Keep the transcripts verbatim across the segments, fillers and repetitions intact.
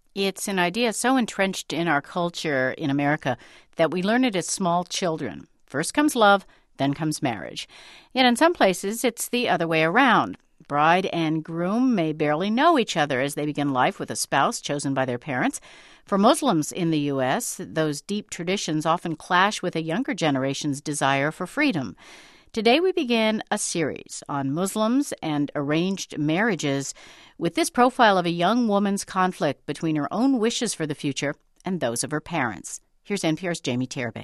It's an idea so entrenched in our culture in America that we learn it as small children. First comes love, then comes marriage. Yet in some places, it's the other way around. Bride and groom may barely know each other as they begin life with a spouse chosen by their parents. For Muslims in the U S, those deep traditions often clash with a younger generation's desire for freedom. Today we begin a series on Muslims and arranged marriages with this profile of a young woman's conflict between her own wishes for the future and those of her parents. Here's N P R's Jamie Terabay.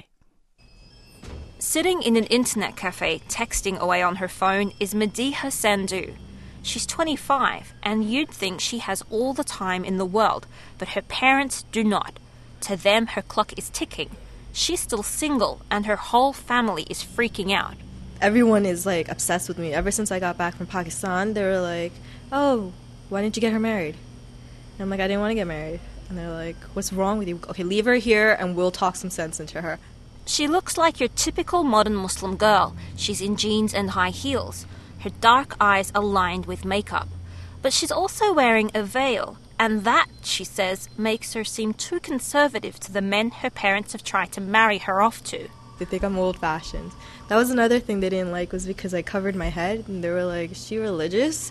Sitting in an internet cafe texting away on her phone is Madiha Sandhu. She's twenty-five, and you'd think she has all the time in the world, but her parents do not. To them, her clock is ticking. She's still single, and her whole family is freaking out. Everyone is, like, obsessed with me. Ever since I got back from Pakistan, they were like, oh, why didn't you get her married? And I'm like, I didn't want to get married. And they're like, what's wrong with you? Okay, leave her here, and we'll talk some sense into her. She looks like your typical modern Muslim girl. She's in jeans and high heels. Her dark eyes are lined with makeup. But she's also wearing a veil, and that, she says, makes her seem too conservative to the men her parents have tried to marry her off to. They think I'm old-fashioned. That was another thing they didn't like, was because I covered my head, and they were like, is she religious?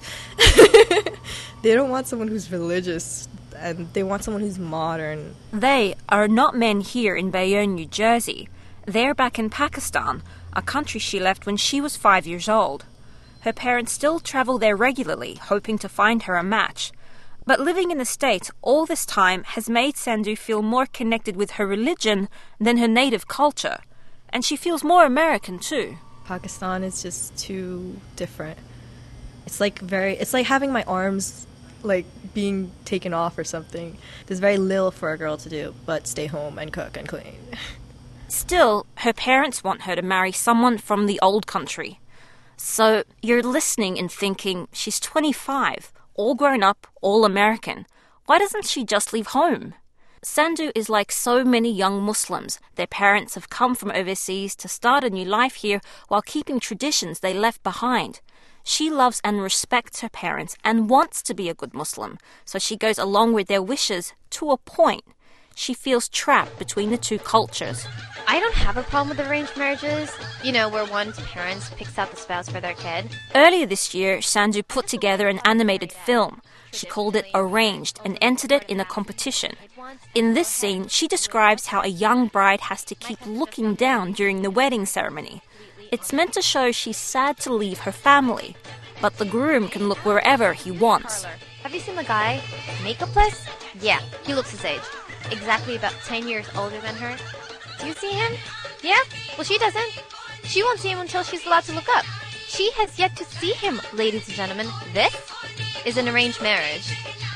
They don't want someone who's religious, and they want someone who's modern. They are not men here in Bayonne, New Jersey. They're back in Pakistan, a country she left when she was five years old. Her parents still travel there regularly, hoping to find her a match. But living in the States all this time has made Sandhu feel more connected with her religion than her native culture. And she feels more American, too. Pakistan is just too different. It's like very, it's like having my arms, like, being taken off or something. There's very little for a girl to do, but stay home and cook and clean. Still, her parents want her to marry someone from the old country. So you're listening and thinking, she's twenty-five, all grown up, all American. Why doesn't she just leave home? Sandhu is like so many young Muslims. Their parents have come from overseas to start a new life here while keeping traditions they left behind. She loves and respects her parents and wants to be a good Muslim, so she goes along with their wishes to a point. She feels trapped between the two cultures. I don't have a problem with arranged marriages, you know, where one's parents picks out the spouse for their kid. Earlier this year, Sandhu put together an animated film. She called it Arranged and entered it in a competition. In this scene, she describes how a young bride has to keep looking down during the wedding ceremony. It's meant to show she's sad to leave her family, but the groom can look wherever he wants. Have you seen the guy? Makeupless? Yeah, he looks his age. Exactly about ten years older than her. Do you see him? Yeah? Well, she doesn't. She won't see him until she's allowed to look up. She has yet to see him, ladies and gentlemen. This is an arranged marriage.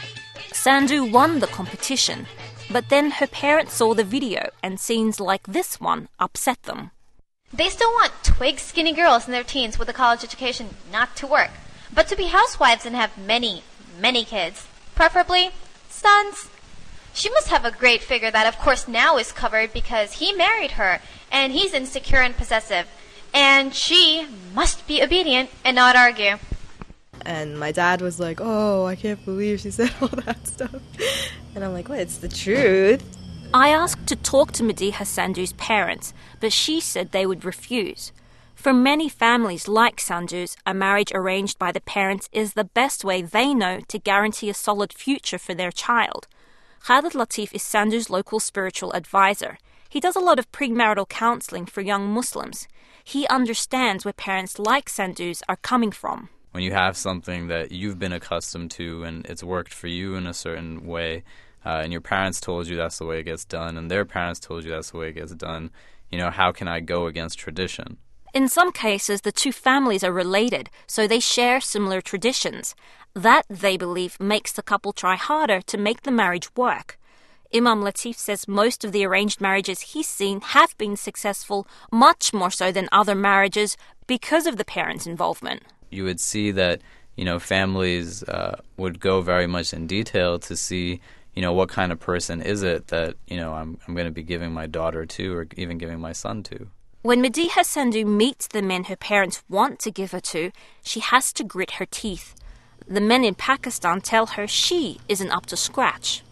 Sandhu won the competition, but then her parents saw the video and scenes like this one upset them. They still want twig skinny girls in their teens with a college education not to work, but to be housewives and have many, many kids. Preferably sons. She must have a great figure that, of course, now is covered because he married her, and he's insecure and possessive. And she must be obedient and not argue. And my dad was like, oh, I can't believe she said all that stuff. And I'm like, what? It's the truth. I asked to talk to Madiha Sandhu's parents, but she said they would refuse. For many families like Sandhu's, a marriage arranged by the parents is the best way they know to guarantee a solid future for their child. Khalid Latif is Sandhu's local spiritual advisor. He does a lot of premarital counselling for young Muslims. He understands where parents like Sandhu's are coming from. When you have something that you've been accustomed to and it's worked for you in a certain way, uh, and your parents told you that's the way it gets done, and their parents told you that's the way it gets done, you know, how can I go against tradition? In some cases, the two families are related, so they share similar traditions. That, they believe, makes the couple try harder to make the marriage work. Imam Latif says most of the arranged marriages he's seen have been successful, much more so than other marriages, because of the parents' involvement. You would see that, you know, families uh, would go very much in detail to see, you know, what kind of person is it that, you know, I'm, I'm going to be giving my daughter to or even giving my son to. When Madiha Sandhu meets the men her parents want to give her to, she has to grit her teeth. The men in Pakistan tell her she isn't up to scratch.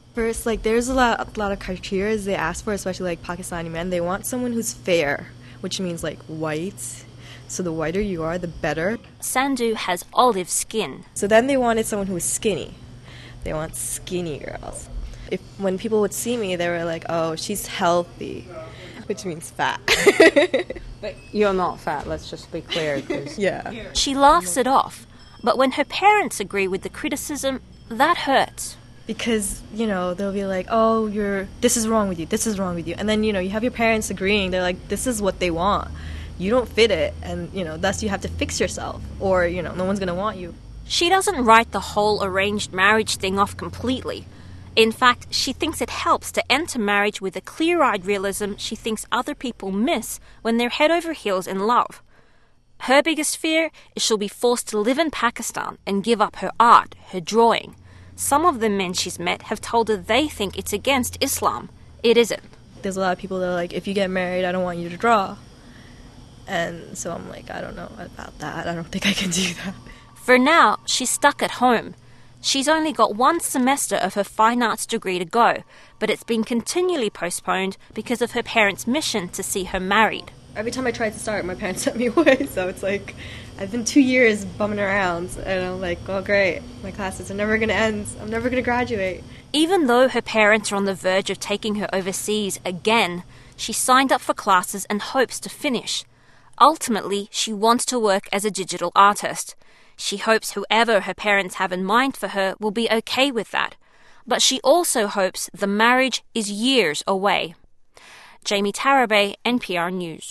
First, like, there's a lot, a lot of criteria they ask for, especially like Pakistani men. They want someone who's fair, which means like white. So the whiter you are, the better. Sandhu has olive skin. So then they wanted someone who was skinny. They want skinny girls. If when people would see me, they were like, "Oh, she's healthy," which means fat. But you're not fat. Let's just be clear. 'Cause Yeah. She laughs it off, but when her parents agree with the criticism, that hurts. Because, you know, they'll be like, "Oh, you're this is wrong with you. This is wrong with you." And then, you know, you have your parents agreeing. They're like, "This is what they want. You don't fit it, and, you know, thus you have to fix yourself, or, you know, no one's going to want you." She doesn't write the whole arranged marriage thing off completely. In fact, she thinks it helps to enter marriage with a clear-eyed realism she thinks other people miss when they're head over heels in love. Her biggest fear is she'll be forced to live in Pakistan and give up her art, her drawing. Some of the men she's met have told her they think it's against Islam. It isn't. There's a lot of people that are like, "If you get married, I don't want you to draw." And so I'm like, I don't know about that. I don't think I can do that. For now, she's stuck at home. She's only got one semester of her fine arts degree to go, but it's been continually postponed because of her parents' mission to see her married. Every time I tried to start, my parents sent me away. So it's like, I've been two years bumming around, and I'm like, oh, great. My classes are never going to end. I'm never going to graduate. Even though her parents are on the verge of taking her overseas again, she signed up for classes and hopes to finish. Ultimately, she wants to work as a digital artist. She hopes whoever her parents have in mind for her will be okay with that. But she also hopes the marriage is years away. Jamie Tarabay, N P R News.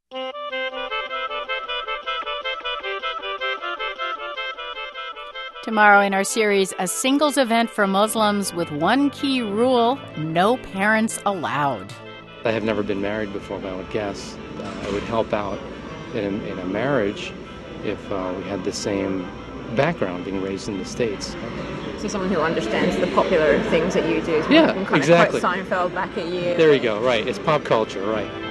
Tomorrow in our series, a singles event for Muslims with one key rule: no parents allowed. I have never been married before, but I would guess uh, it would help out in a, in a marriage if uh, we had the same background, being raised in the States. So someone who understands the popular things that you do. So Yeah, can kind exactly. Of quote Seinfeld back at you. There you go, right. It's pop culture, right.